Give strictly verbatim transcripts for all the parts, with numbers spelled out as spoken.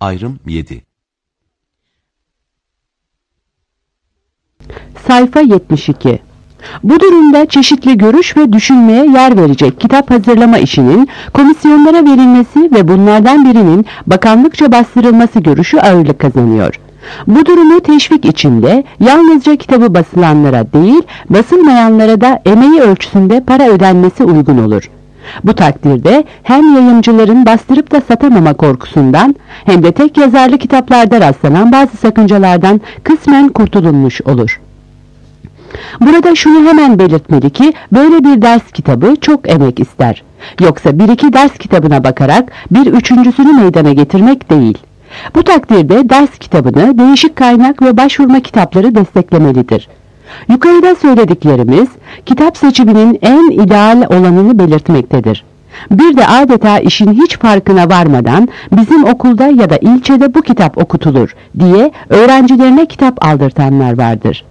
Ayrım yedi. Sayfa yetmiş iki. Bu durumda çeşitli görüş ve düşünmeye yer verecek kitap hazırlama işinin komisyonlara verilmesi ve bunlardan birinin bakanlıkça bastırılması görüşü ağırlık kazanıyor. Bu durumu teşvik içinde yalnızca kitabı basılanlara değil, basılmayanlara da emeği ölçüsünde para ödenmesi uygun olur. Bu takdirde hem yayımcıların bastırıp da satamama korkusundan hem de tek yazarlı kitaplarda rastlanan bazı sakıncalardan kısmen kurtulunmuş olur. Burada şunu hemen belirtmeli ki böyle bir ders kitabı çok emek ister. Yoksa bir iki ders kitabına bakarak bir üçüncüsünü meydana getirmek değil. Bu takdirde ders kitabını değişik kaynak ve başvurma kitapları desteklemelidir. Yukarıda söylediklerimiz kitap seçiminin en ideal olanını belirtmektedir. Bir de adeta işin hiç farkına varmadan bizim okulda ya da ilçede bu kitap okutulur diye öğrencilerine kitap aldırtanlar vardır.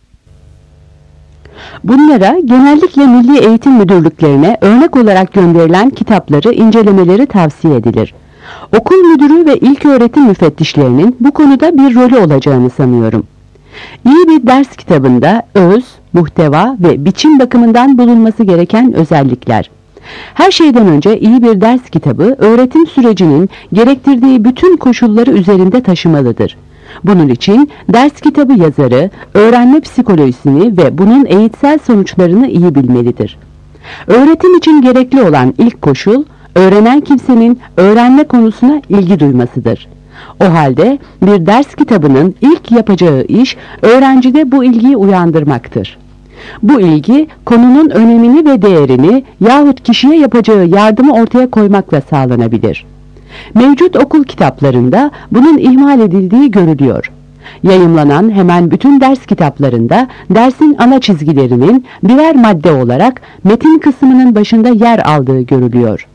Bunlara genellikle Milli Eğitim Müdürlüklerine örnek olarak gönderilen kitapları incelemeleri tavsiye edilir. Okul müdürü ve ilköğretim müfettişlerinin bu konuda bir rolü olacağını sanıyorum. İyi bir ders kitabında öz, muhteva ve biçim bakımından bulunması gereken özellikler. Her şeyden önce iyi bir ders kitabı öğretim sürecinin gerektirdiği bütün koşulları üzerinde taşımalıdır. Bunun için ders kitabı yazarı, öğrenme psikolojisini ve bunun eğitsel sonuçlarını iyi bilmelidir. Öğretim için gerekli olan ilk koşul, öğrenen kimsenin öğrenme konusuna ilgi duymasıdır. O halde bir ders kitabının ilk yapacağı iş, öğrencide bu ilgiyi uyandırmaktır. Bu ilgi, konunun önemini ve değerini yahut kişiye yapacağı yardımı ortaya koymakla sağlanabilir. Mevcut okul kitaplarında bunun ihmal edildiği görülüyor. Yayımlanan hemen bütün ders kitaplarında dersin ana çizgilerinin birer madde olarak metin kısmının başında yer aldığı görülüyor.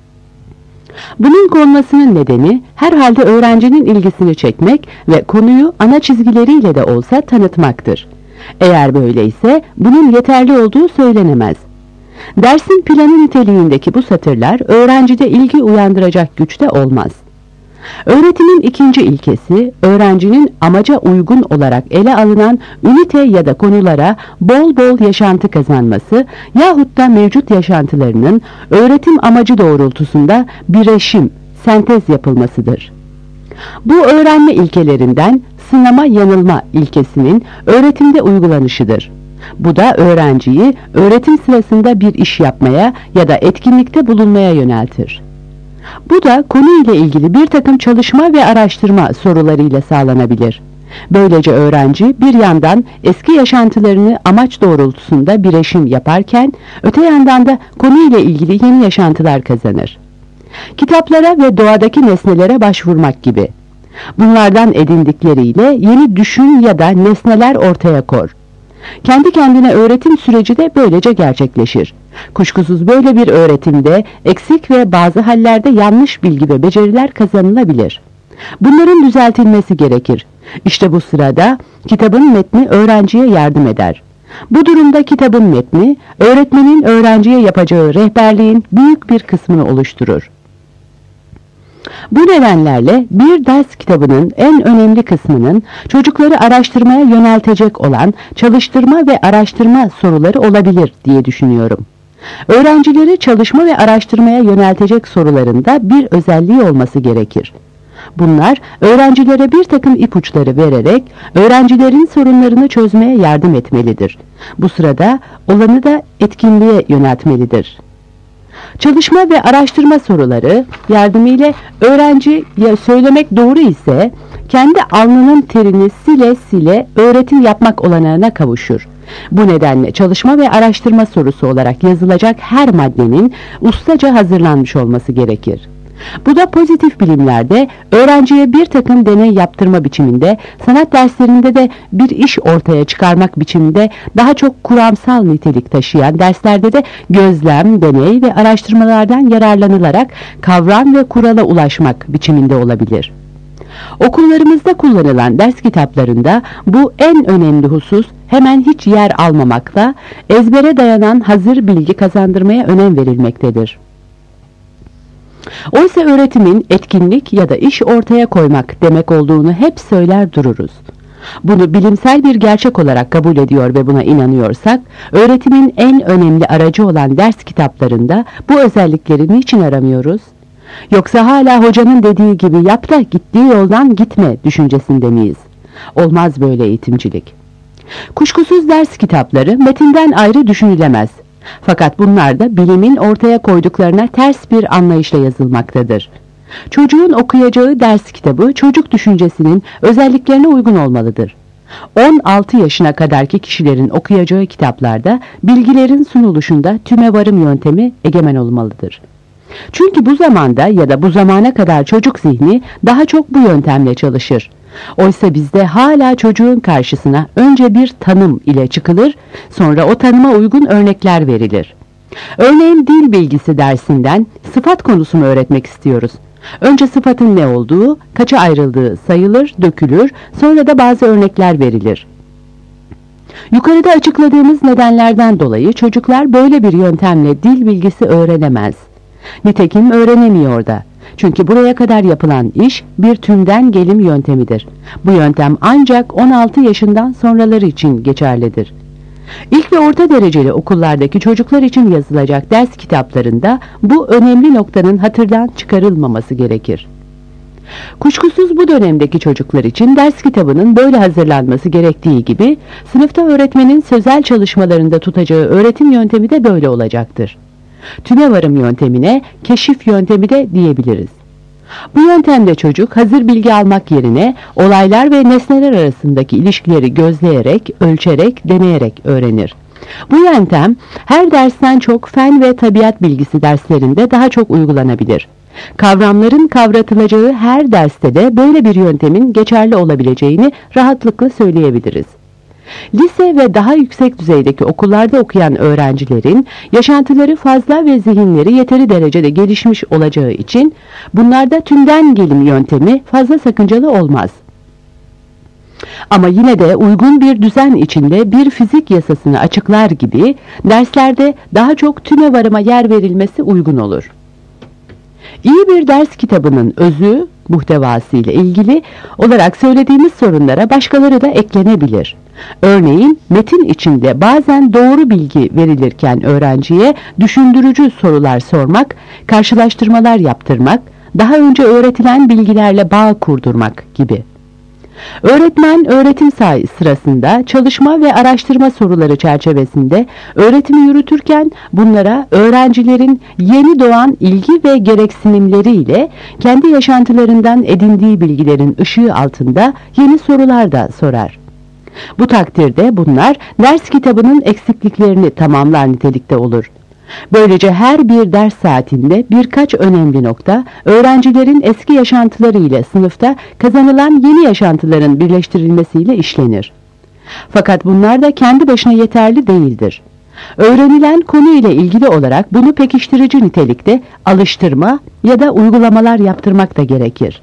Bunun konmasının nedeni herhalde öğrencinin ilgisini çekmek ve konuyu ana çizgileriyle de olsa tanıtmaktır. Eğer böyleyse bunun yeterli olduğu söylenemez. Dersin planı niteliğindeki bu satırlar öğrencide ilgi uyandıracak güçte olmaz. Öğretimin ikinci ilkesi, öğrencinin amaca uygun olarak ele alınan ünite ya da konulara bol bol yaşantı kazanması yahut da mevcut yaşantılarının öğretim amacı doğrultusunda birleşim, sentez yapılmasıdır. Bu öğrenme ilkelerinden sınama yanılma ilkesinin öğretimde uygulanışıdır. Bu da öğrenciyi öğretim sırasında bir iş yapmaya ya da etkinlikte bulunmaya yöneltir. Bu da konuyla ilgili bir takım çalışma ve araştırma sorularıyla sağlanabilir. Böylece öğrenci bir yandan eski yaşantılarını amaç doğrultusunda birleşim yaparken, öte yandan da konuyla ilgili yeni yaşantılar kazanır. Kitaplara ve doğadaki nesnelere başvurmak gibi. Bunlardan edindikleriyle yeni düşün ya da nesneler ortaya kor. Kendi kendine öğretim süreci de böylece gerçekleşir. Kuşkusuz böyle bir öğretimde eksik ve bazı hallerde yanlış bilgi ve beceriler kazanılabilir. Bunların düzeltilmesi gerekir. İşte bu sırada kitabın metni öğrenciye yardım eder. Bu durumda kitabın metni, öğretmenin öğrenciye yapacağı rehberliğin büyük bir kısmını oluşturur. Bu nedenlerle bir ders kitabının en önemli kısmının çocukları araştırmaya yöneltecek olan çalıştırma ve araştırma soruları olabilir diye düşünüyorum. Öğrencileri çalışma ve araştırmaya yöneltecek sorularında bir özelliği olması gerekir. Bunlar öğrencilere bir takım ipuçları vererek öğrencilerin sorunlarını çözmeye yardım etmelidir. Bu sırada olanı da etkinliğe yöneltmelidir. Çalışma ve araştırma soruları yardımıyla öğrenci, ya söylemek doğru ise, kendi alnının terini sile sile öğretim yapmak olanağına kavuşur. Bu nedenle çalışma ve araştırma sorusu olarak yazılacak her maddenin ustaca hazırlanmış olması gerekir. Bu da pozitif bilimlerde öğrenciye bir takım deney yaptırma biçiminde, sanat derslerinde de bir iş ortaya çıkarmak biçiminde daha çok kuramsal nitelik taşıyan derslerde de gözlem, deney ve araştırmalardan yararlanılarak kavram ve kurala ulaşmak biçiminde olabilir. Okullarımızda kullanılan ders kitaplarında bu en önemli husus hemen hiç yer almamakla ezbere dayanan hazır bilgi kazandırmaya önem verilmektedir. Oysa öğretimin etkinlik ya da iş ortaya koymak demek olduğunu hep söyler dururuz. Bunu bilimsel bir gerçek olarak kabul ediyor ve buna inanıyorsak, öğretimin en önemli aracı olan ders kitaplarında bu özellikleri niçin aramıyoruz? Yoksa hala hocanın dediği gibi yap da gittiği yoldan gitme düşüncesinde miyiz? Olmaz böyle eğitimcilik. Kuşkusuz ders kitapları metinden ayrı düşünülemez. Fakat bunlar da bilimin ortaya koyduklarına ters bir anlayışla yazılmaktadır. Çocuğun okuyacağı ders kitabı çocuk düşüncesinin özelliklerine uygun olmalıdır. on altı yaşına kadarki kişilerin okuyacağı kitaplarda bilgilerin sunuluşunda tümevarım yöntemi egemen olmalıdır. Çünkü bu zamanda ya da bu zamana kadar çocuk zihni daha çok bu yöntemle çalışır. Oysa bizde hala çocuğun karşısına önce bir tanım ile çıkılır, sonra o tanıma uygun örnekler verilir. Örneğin dil bilgisi dersinden sıfat konusunu öğretmek istiyoruz. Önce sıfatın ne olduğu, kaça ayrıldığı sayılır, dökülür, sonra da bazı örnekler verilir. Yukarıda açıkladığımız nedenlerden dolayı çocuklar böyle bir yöntemle dil bilgisi öğrenemez. Nitekim öğrenemiyor da. Çünkü buraya kadar yapılan iş bir tümden gelim yöntemidir. Bu yöntem ancak on altı yaşından sonraları için geçerlidir. İlk ve orta dereceli okullardaki çocuklar için yazılacak ders kitaplarında bu önemli noktanın hatırdan çıkarılmaması gerekir. Kuşkusuz bu dönemdeki çocuklar için ders kitabının böyle hazırlanması gerektiği gibi, sınıfta öğretmenin sözel çalışmalarında tutacağı öğretim yöntemi de böyle olacaktır. Tümevarım yöntemine keşif yöntemi de diyebiliriz. Bu yöntemde çocuk hazır bilgi almak yerine olaylar ve nesneler arasındaki ilişkileri gözleyerek, ölçerek, deneyerek öğrenir. Bu yöntem her dersten çok fen ve tabiat bilgisi derslerinde daha çok uygulanabilir. Kavramların kavratılacağı her derste de böyle bir yöntemin geçerli olabileceğini rahatlıkla söyleyebiliriz. Lise ve daha yüksek düzeydeki okullarda okuyan öğrencilerin yaşantıları fazla ve zihinleri yeteri derecede gelişmiş olacağı için bunlarda tümden gelim yöntemi fazla sakıncalı olmaz. Ama yine de uygun bir düzen içinde bir fizik yasasını açıklar gibi derslerde daha çok tümevarıma yer verilmesi uygun olur. İyi bir ders kitabının özü, muhtevası ile ilgili olarak söylediğimiz sorunlara başkaları da eklenebilir. Örneğin metin içinde bazen doğru bilgi verilirken öğrenciye düşündürücü sorular sormak, karşılaştırmalar yaptırmak, daha önce öğretilen bilgilerle bağ kurdurmak gibi. Öğretmen öğretim sırasında çalışma ve araştırma soruları çerçevesinde öğretimi yürütürken bunlara öğrencilerin yeni doğan ilgi ve gereksinimleriyle kendi yaşantılarından edindiği bilgilerin ışığı altında yeni sorular da sorar. Bu takdirde bunlar ders kitabının eksikliklerini tamamlar nitelikte olur. Böylece her bir ders saatinde birkaç önemli nokta öğrencilerin eski yaşantıları ile sınıfta kazanılan yeni yaşantıların birleştirilmesiyle işlenir. Fakat bunlar da kendi başına yeterli değildir. Öğrenilen konu ile ilgili olarak bunu pekiştirici nitelikte alıştırma ya da uygulamalar yaptırmak da gerekir.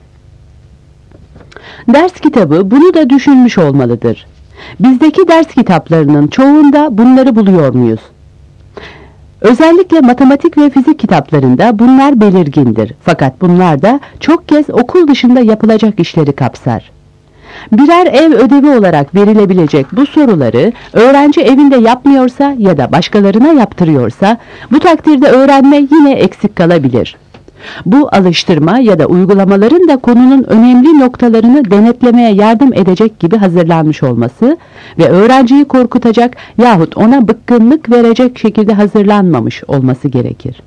Ders kitabı bunu da düşünmüş olmalıdır. Bizdeki ders kitaplarının çoğunda bunları buluyor muyuz? Özellikle matematik ve fizik kitaplarında bunlar belirgindir. Fakat bunlar da çok kez okul dışında yapılacak işleri kapsar. Birer ev ödevi olarak verilebilecek bu soruları öğrenci evinde yapmıyorsa ya da başkalarına yaptırıyorsa bu takdirde öğrenme yine eksik kalabilir. Bu alıştırma ya da uygulamaların da konunun önemli noktalarını denetlemeye yardım edecek gibi hazırlanmış olması ve öğrenciyi korkutacak yahut ona bıkkınlık verecek şekilde hazırlanmamış olması gerekir.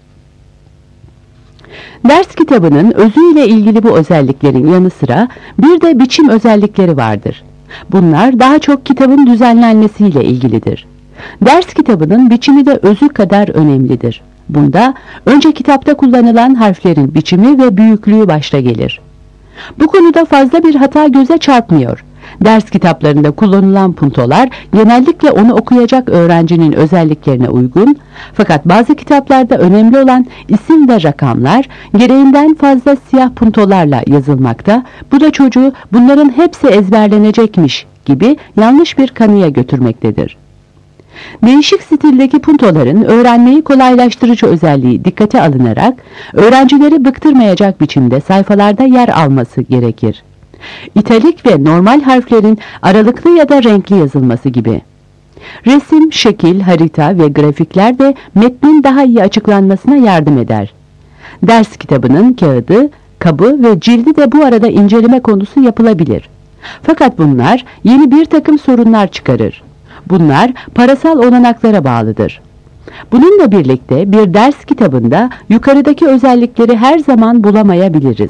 Ders kitabının özüyle ilgili bu özelliklerin yanı sıra bir de biçim özellikleri vardır. Bunlar daha çok kitabın düzenlenmesiyle ilgilidir. Ders kitabının biçimi de özü kadar önemlidir. Bunda önce kitapta kullanılan harflerin biçimi ve büyüklüğü başta gelir. Bu konuda fazla bir hata göze çarpmıyor. Ders kitaplarında kullanılan puntolar genellikle onu okuyacak öğrencinin özelliklerine uygun, fakat bazı kitaplarda önemli olan isim ve rakamlar gereğinden fazla siyah puntolarla yazılmakta, bu da çocuğu bunların hepsi ezberlenecekmiş gibi yanlış bir kanıya götürmektedir. Değişik stildeki puntoların öğrenmeyi kolaylaştırıcı özelliği dikkate alınarak öğrencileri bıktırmayacak biçimde sayfalarda yer alması gerekir. İtalik ve normal harflerin aralıklı ya da renkli yazılması gibi. Resim, şekil, harita ve grafikler de metnin daha iyi açıklanmasına yardım eder. Ders kitabının kağıdı, kabı ve cildi de bu arada inceleme konusu yapılabilir. Fakat bunlar yeni bir takım sorunlar çıkarır. Bunlar parasal olanaklara bağlıdır. Bununla birlikte bir ders kitabında yukarıdaki özellikleri her zaman bulamayabiliriz.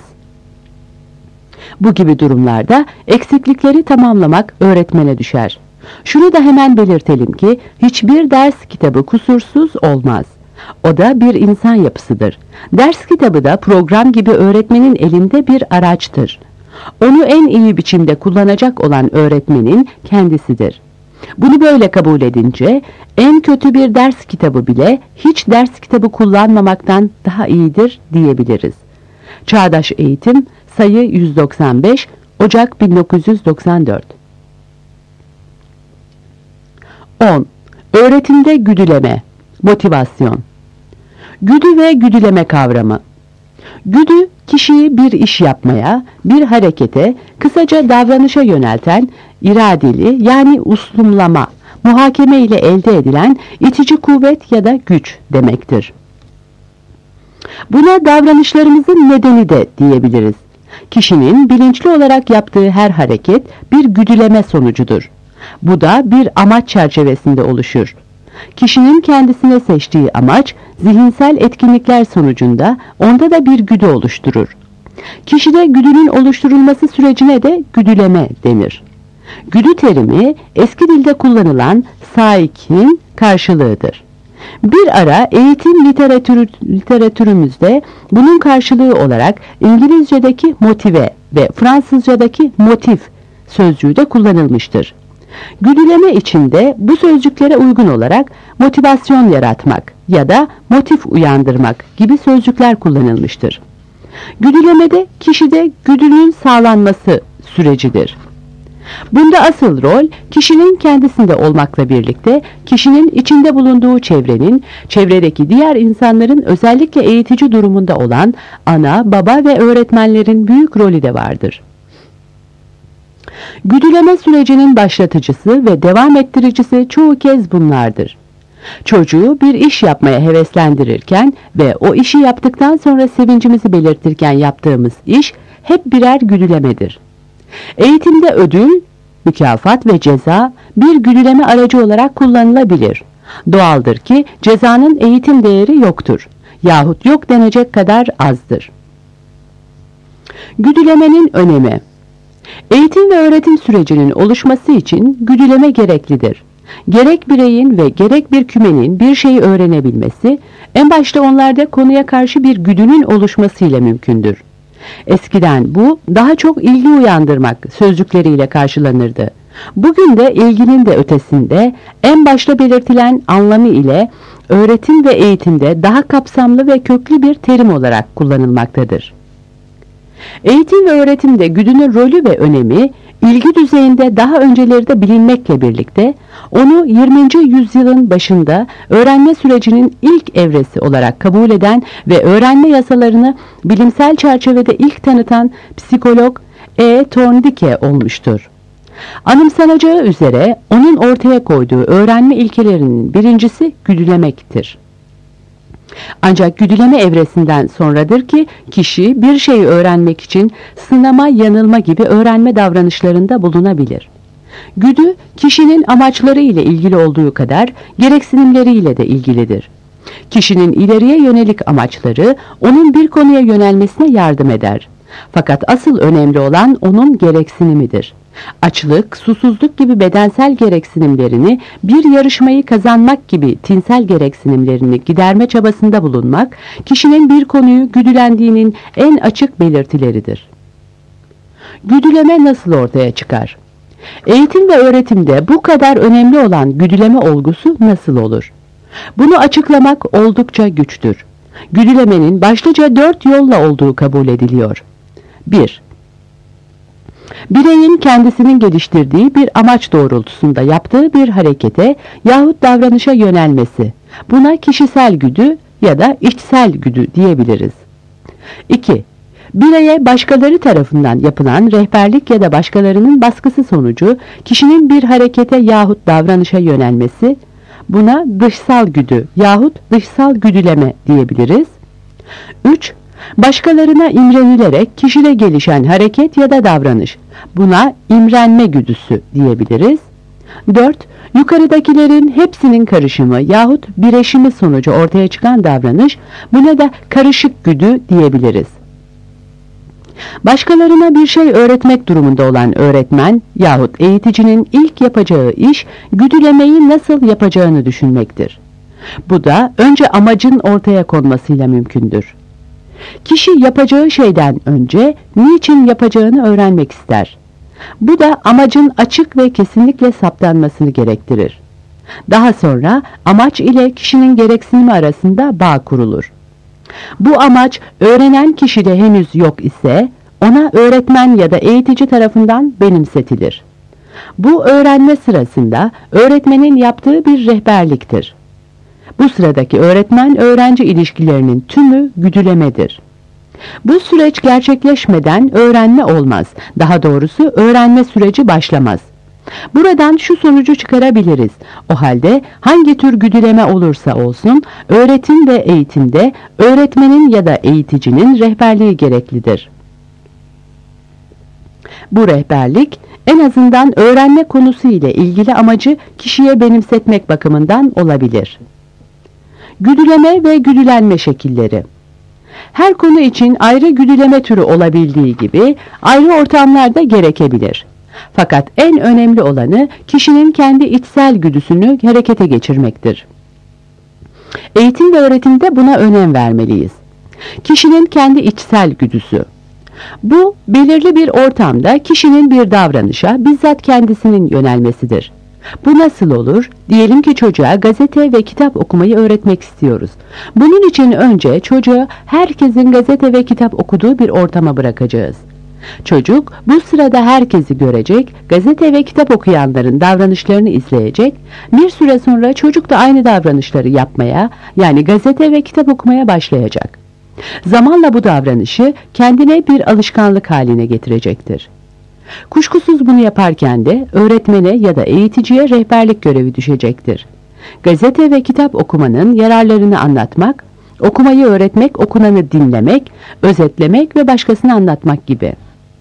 Bu gibi durumlarda eksiklikleri tamamlamak öğretmene düşer. Şunu da hemen belirtelim ki hiçbir ders kitabı kusursuz olmaz. O da bir insan yapısıdır. Ders kitabı da program gibi öğretmenin elinde bir araçtır. Onu en iyi biçimde kullanacak olan öğretmenin kendisidir. Bunu böyle kabul edince en kötü bir ders kitabı bile hiç ders kitabı kullanmamaktan daha iyidir diyebiliriz. Çağdaş Eğitim, sayı yüz doksan beş, Ocak bin dokuz yüz doksan dört. on. Öğretimde güdüleme, motivasyon. Güdü ve güdüleme kavramı. Güdü, kişiyi bir iş yapmaya, bir harekete, kısaca davranışa yönelten, iradeli yani uslumlama, muhakeme ile elde edilen itici kuvvet ya da güç demektir. Buna davranışlarımızın nedeni de diyebiliriz. Kişinin bilinçli olarak yaptığı her hareket bir güdüleme sonucudur. Bu da bir amaç çerçevesinde oluşur. Kişinin kendisine seçtiği amaç, zihinsel etkinlikler sonucunda onda da bir güdü oluşturur. Kişide güdünün oluşturulması sürecine de güdüleme denir. Güdü terimi eski dilde kullanılan saik'in karşılığıdır. Bir ara eğitim literatürü, literatürümüzde bunun karşılığı olarak İngilizce'deki motive ve Fransızca'daki motif sözcüğü de kullanılmıştır. Güdüleme içinde bu sözcüklere uygun olarak motivasyon yaratmak ya da motif uyandırmak gibi sözcükler kullanılmıştır. Güdülemede kişide güdünün sağlanması sürecidir. Bunda asıl rol kişinin kendisinde olmakla birlikte kişinin içinde bulunduğu çevrenin, çevredeki diğer insanların özellikle eğitici durumunda olan ana, baba ve öğretmenlerin büyük rolü de vardır. Güdüleme sürecinin başlatıcısı ve devam ettiricisi çoğu kez bunlardır. Çocuğu bir iş yapmaya heveslendirirken ve o işi yaptıktan sonra sevincimizi belirtirken yaptığımız iş hep birer güdülemedir. Eğitimde ödül, mükafat ve ceza bir güdüleme aracı olarak kullanılabilir. Doğaldır ki cezanın eğitim değeri yoktur yahut yok denecek kadar azdır. Güdülemenin önemi. Eğitim ve öğretim sürecinin oluşması için güdüleme gereklidir. Gerek bireyin ve gerek bir kümenin bir şeyi öğrenebilmesi, en başta onlarda konuya karşı bir güdünün oluşmasıyla mümkündür. Eskiden bu daha çok ilgi uyandırmak sözcükleriyle karşılanırdı. Bugün de ilginin de ötesinde en başta belirtilen anlamı ile öğretim ve eğitimde daha kapsamlı ve köklü bir terim olarak kullanılmaktadır. Eğitim ve öğretimde güdünün rolü ve önemi ilgi düzeyinde daha öncelerde bilinmekle birlikte onu yirminci yüzyılın başında öğrenme sürecinin ilk evresi olarak kabul eden ve öğrenme yasalarını bilimsel çerçevede ilk tanıtan psikolog E. Thorndike olmuştur. Anımsanacağı üzere onun ortaya koyduğu öğrenme ilkelerinin birincisi güdülemektir. Ancak güdüleme evresinden sonradır ki kişi bir şeyi öğrenmek için sınama, yanılma gibi öğrenme davranışlarında bulunabilir. Güdü, kişinin amaçları ile ilgili olduğu kadar gereksinimleriyle de ilgilidir. Kişinin ileriye yönelik amaçları onun bir konuya yönelmesine yardım eder. Fakat asıl önemli olan onun gereksinimidir. Açlık, susuzluk gibi bedensel gereksinimlerini, bir yarışmayı kazanmak gibi tinsel gereksinimlerini giderme çabasında bulunmak, kişinin bir konuyu güdülendiğinin en açık belirtileridir. Güdüleme nasıl ortaya çıkar? Eğitim ve öğretimde bu kadar önemli olan güdüleme olgusu nasıl olur? Bunu açıklamak oldukça güçtür. Güdülemenin başlıca dört yolla olduğu kabul ediliyor. bir. Bireyin kendisinin geliştirdiği bir amaç doğrultusunda yaptığı bir harekete yahut davranışa yönelmesi. Buna kişisel güdü ya da içsel güdü diyebiliriz. iki. Bireye başkaları tarafından yapılan rehberlik ya da başkalarının baskısı sonucu kişinin bir harekete yahut davranışa yönelmesi. Buna dışsal güdü yahut dışsal güdüleme diyebiliriz. üç. Başkalarına imrenilerek kişide gelişen hareket ya da davranış. Buna imrenme güdüsü diyebiliriz. dört. Yukarıdakilerin hepsinin karışımı yahut bireşimi sonucu ortaya çıkan davranış. Buna da karışık güdü diyebiliriz. Başkalarına bir şey öğretmek durumunda olan öğretmen yahut eğiticinin ilk yapacağı iş güdülemeyi nasıl yapacağını düşünmektir. Bu da önce amacın ortaya konmasıyla mümkündür. Kişi yapacağı şeyden önce niçin yapacağını öğrenmek ister. Bu da amacın açık ve kesinlikle saptanmasını gerektirir. Daha sonra amaç ile kişinin gereksinimi arasında bağ kurulur. Bu amaç öğrenen kişide henüz yok ise ona öğretmen ya da eğitici tarafından benimsetilir. Bu öğrenme sırasında öğretmenin yaptığı bir rehberliktir. Bu sıradaki öğretmen-öğrenci ilişkilerinin tümü güdülemedir. Bu süreç gerçekleşmeden öğrenme olmaz. Daha doğrusu öğrenme süreci başlamaz. Buradan şu sonucu çıkarabiliriz. O halde hangi tür güdüleme olursa olsun öğretim ve eğitimde öğretmenin ya da eğiticinin rehberliği gereklidir. Bu rehberlik en azından öğrenme konusu ile ilgili amacı kişiye benimsetmek bakımından olabilir. Güdüleme ve güdülenme şekilleri. Her konu için ayrı güdüleme türü olabildiği gibi ayrı ortamlarda gerekebilir. Fakat en önemli olanı kişinin kendi içsel güdüsünü harekete geçirmektir. Eğitim ve öğretimde buna önem vermeliyiz. Kişinin kendi içsel güdüsü. Bu, belirli bir ortamda kişinin bir davranışa bizzat kendisinin yönelmesidir. Bu nasıl olur? Diyelim ki çocuğa gazete ve kitap okumayı öğretmek istiyoruz. Bunun için önce çocuğu herkesin gazete ve kitap okuduğu bir ortama bırakacağız. Çocuk bu sırada herkesi görecek, gazete ve kitap okuyanların davranışlarını izleyecek, bir süre sonra çocuk da aynı davranışları yapmaya, yani gazete ve kitap okumaya başlayacak. Zamanla bu davranışı kendine bir alışkanlık haline getirecektir. Kuşkusuz bunu yaparken de öğretmene ya da eğiticiye rehberlik görevi düşecektir. Gazete ve kitap okumanın yararlarını anlatmak, okumayı öğretmek, okunanı dinlemek, özetlemek ve başkasına anlatmak gibi.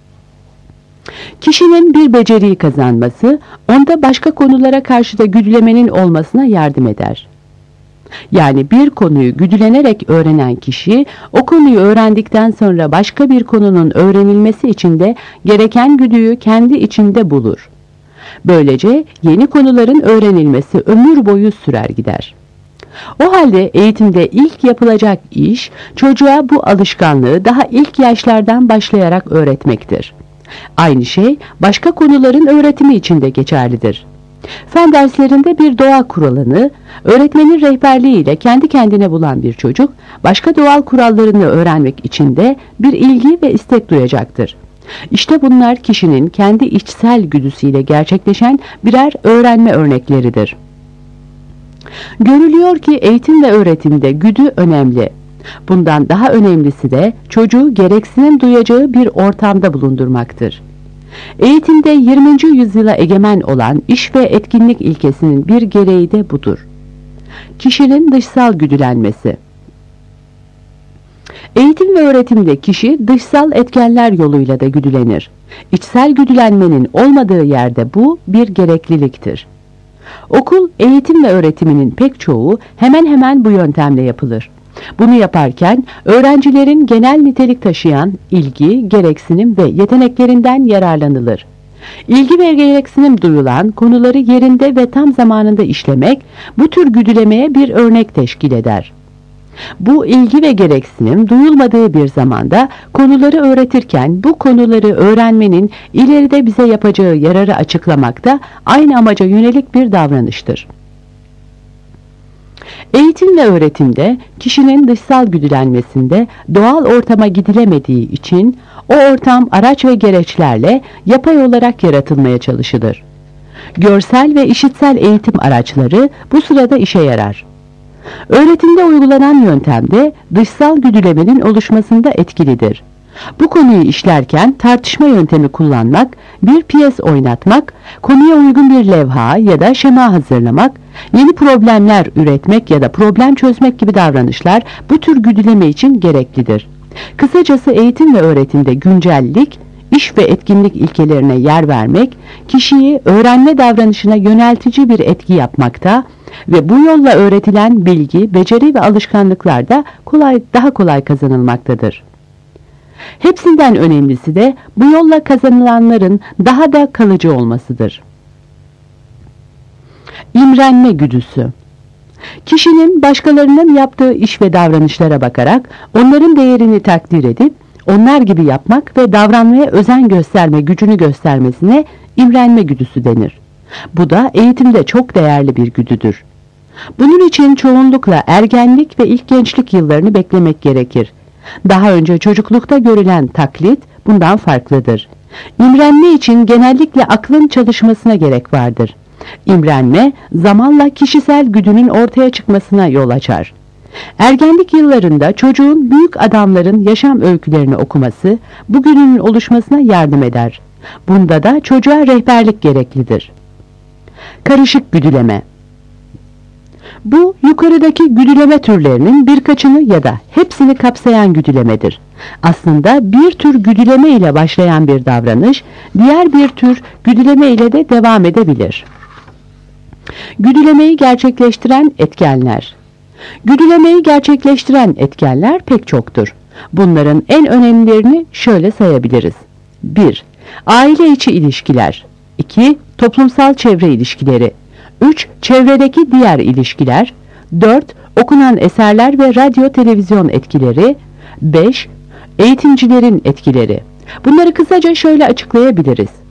Kişinin bir beceriyi kazanması, onda başka konulara karşı da güdülemenin olmasına yardım eder. Yani bir konuyu güdülenerek öğrenen kişi, o konuyu öğrendikten sonra başka bir konunun öğrenilmesi için de gereken güdüyü kendi içinde bulur. Böylece yeni konuların öğrenilmesi ömür boyu sürer gider. O halde eğitimde ilk yapılacak iş, çocuğa bu alışkanlığı daha ilk yaşlardan başlayarak öğretmektir. Aynı şey başka konuların öğretimi için de geçerlidir. Fen derslerinde bir doğa kuralını, öğretmenin rehberliğiyle kendi kendine bulan bir çocuk, başka doğal kurallarını öğrenmek için de bir ilgi ve istek duyacaktır. İşte bunlar kişinin kendi içsel güdüsüyle gerçekleşen birer öğrenme örnekleridir. Görülüyor ki eğitim ve öğretimde güdü önemli. Bundan daha önemlisi de çocuğu gereksinim duyacağı bir ortamda bulundurmaktır. Eğitimde yirminci yüzyıla egemen olan iş ve etkinlik ilkesinin bir gereği de budur. Kişinin dışsal güdülenmesi. Eğitim ve öğretimde kişi dışsal etkenler yoluyla da güdülenir. İçsel güdülenmenin olmadığı yerde bu bir gerekliliktir. Okul eğitim ve öğretiminin pek çoğu hemen hemen bu yöntemle yapılır. Bunu yaparken öğrencilerin genel nitelik taşıyan ilgi, gereksinim ve yeteneklerinden yararlanılır. İlgi ve gereksinim duyulan konuları yerinde ve tam zamanında işlemek bu tür güdülemeye bir örnek teşkil eder. Bu ilgi ve gereksinim duyulmadığı bir zamanda konuları öğretirken bu konuları öğrenmenin ileride bize yapacağı yararı açıklamakta aynı amaca yönelik bir davranıştır. Eğitim ve öğretimde kişinin dışsal güdülenmesinde doğal ortama gidilemediği için o ortam araç ve gereçlerle yapay olarak yaratılmaya çalışılır. Görsel ve işitsel eğitim araçları bu sırada işe yarar. Öğretimde uygulanan yöntemde dışsal güdülemenin oluşmasında etkilidir. Bu konuyu işlerken tartışma yöntemi kullanmak, bir piyes oynatmak, konuya uygun bir levha ya da şema hazırlamak, yeni problemler üretmek ya da problem çözmek gibi davranışlar bu tür güdüleme için gereklidir. Kısacası eğitim ve öğretimde güncellik, iş ve etkinlik ilkelerine yer vermek, kişiyi öğrenme davranışına yöneltici bir etki yapmakta ve bu yolla öğretilen bilgi, beceri ve alışkanlıklar da kolay, daha kolay kazanılmaktadır. Hepsinden önemlisi de bu yolla kazanılanların daha da kalıcı olmasıdır. İmrenme güdüsü. Kişinin başkalarının yaptığı iş ve davranışlara bakarak onların değerini takdir edip onlar gibi yapmak ve davranmaya özen gösterme gücünü göstermesine imrenme güdüsü denir. Bu da eğitimde çok değerli bir güdüdür. Bunun için çoğunlukla ergenlik ve ilk gençlik yıllarını beklemek gerekir. Daha önce çocuklukta görülen taklit bundan farklıdır. İmrenme için genellikle aklın çalışmasına gerek vardır. İmrenme zamanla kişisel güdünün ortaya çıkmasına yol açar. Ergenlik yıllarında çocuğun büyük adamların yaşam öykülerini okuması bu güdünün oluşmasına yardım eder. Bunda da çocuğa rehberlik gereklidir. Karışık güdüleme. Bu yukarıdaki güdüleme türlerinin birkaçını ya da hepsini kapsayan güdülemedir. Aslında bir tür güdüleme ile başlayan bir davranış, diğer bir tür güdüleme ile de devam edebilir. Güdülemeyi gerçekleştiren etkenler. Güdülemeyi gerçekleştiren etkenler pek çoktur. Bunların en önemlilerini şöyle sayabiliriz. bir. Aile içi ilişkiler. iki. Toplumsal çevre ilişkileri. üç. Çevredeki diğer ilişkiler. dört. Okunan eserler ve radyo televizyon etkileri. beş. Eğitimcilerin etkileri. Bunları kısaca şöyle açıklayabiliriz.